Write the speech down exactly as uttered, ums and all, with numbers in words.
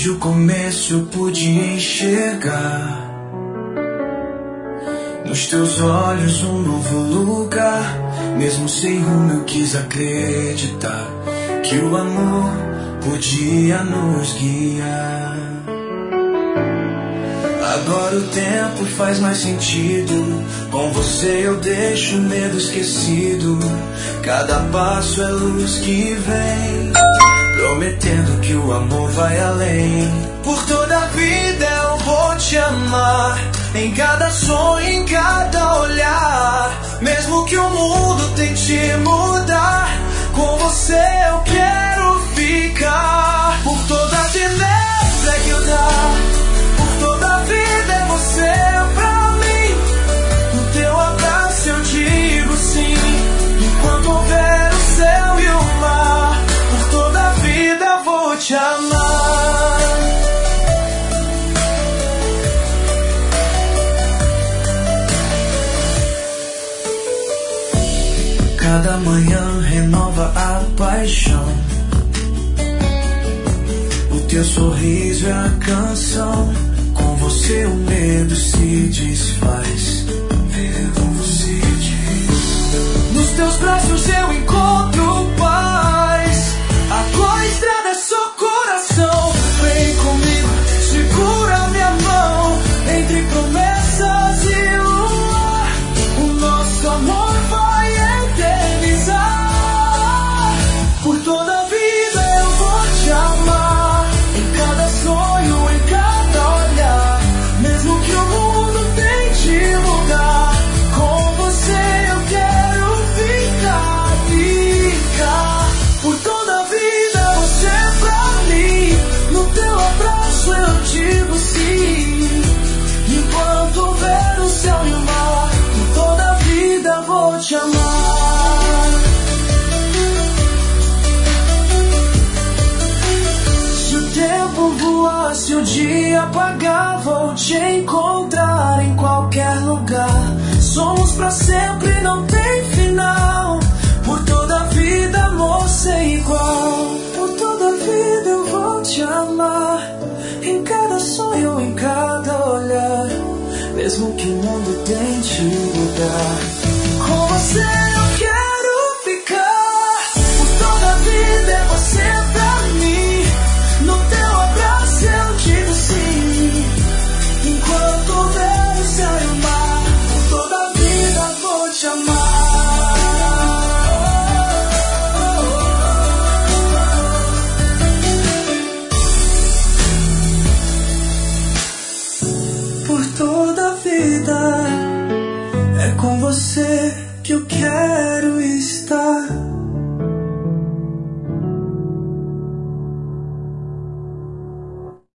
Desde o começo eu pude enxergar nos teus olhos um novo lugar. Mesmo sem rumo eu quis acreditar que o amor podia nos guiar. Agora o tempo faz mais sentido. Com você eu deixo o medo esquecido. Cada passo é luz que vem, prometendo que o amor vai além. Por toda a vida eu vou te amar, em cada sonho, em cada olhar. Mesmo que o mundo tente mudar, com você eu quero ficar. Por toda a tenebra que eu dar, por toda a vida é você pra mim. No teu abraço eu digo sim, enquanto houver o céu e o mar. Por toda a vida vou te amar. Cada manhã renova a paixão. O teu sorriso é a canção. Com você o medo se desfaz. Como se diz. Nos teus braços eu encontro paz. Agora a estrada é só coração. Vem comigo, segura minha mão. Entre promessas e luar, o nosso amor vai eternizar. Por toda a vida eu vou te amar, em cada sonho, em cada olhar. Mesmo que o mundo tente mudar, com você eu quero ficar, ficar. Por toda a vida você é pra mim. No teu abraço eu digo sim, enquanto houver o céu e o mar. Por toda a vida vou te amar. Se o tempo voar, se o dia apagar, vou te encontrar em qualquer lugar. Somos pra sempre, não tem final. Por toda a vida, amor sem igual. Por toda a vida eu vou te amar, em cada sonho, em cada olhar. Mesmo que o mundo tente mudar,